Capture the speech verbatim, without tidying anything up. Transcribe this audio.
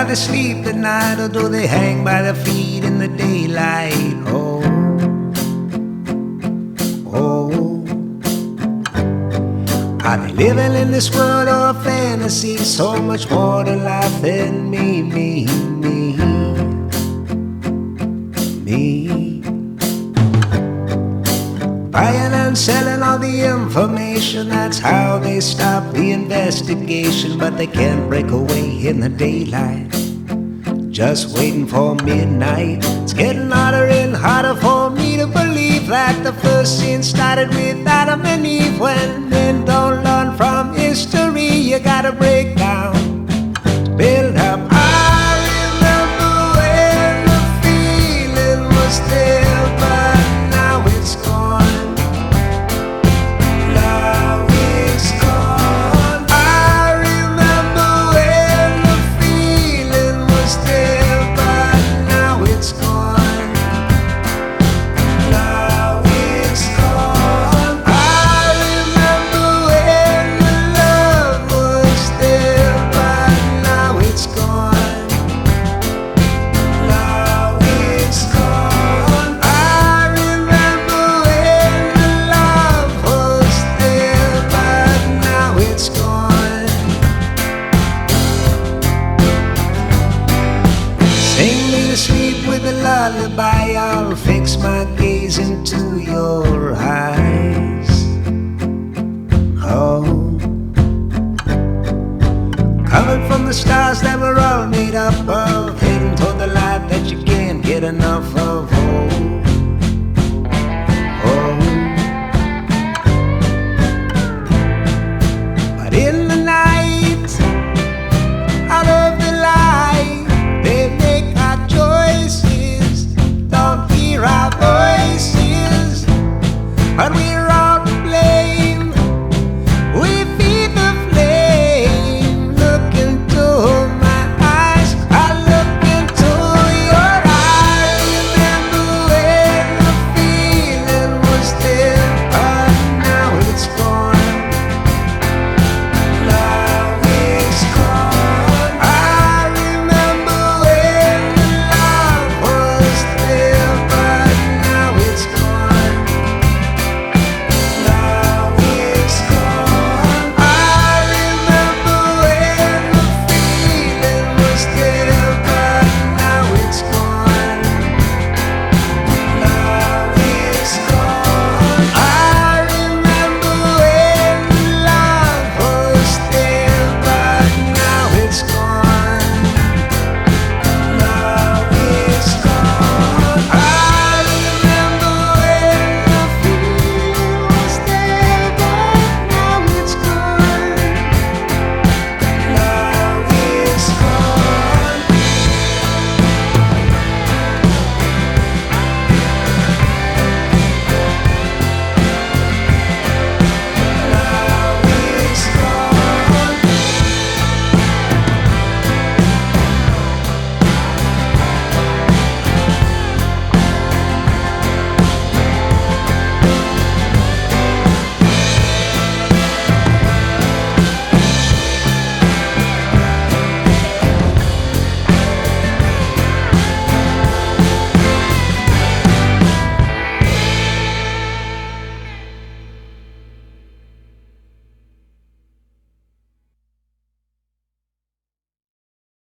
they sleep at night, or do they hang by their feet in the daylight? Oh, oh. Are they living in this world or a fantasy? So much more to life than me, me, me, me. Buying and selling all the information, that's how they stop the investigation. But they can't break away in the daylight, just waiting for midnight. It's getting harder and harder for me to believe that the first sin started with Adam and Eve. When men don't learn from history, you gotta break